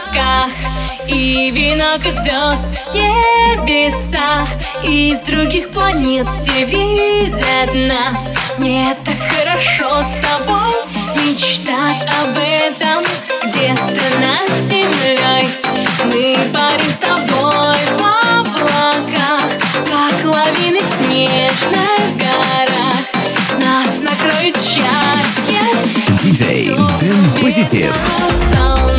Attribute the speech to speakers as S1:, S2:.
S1: облаках и венок из звезд в небесах. Из других планет все видят нас. Мне так хорошо с тобой мечтать об этом. Где-то над землей мы парим с тобой в облаках, как лавины в снежных горах. Нас накроет счастье.
S2: Диджей Дэн Позитив.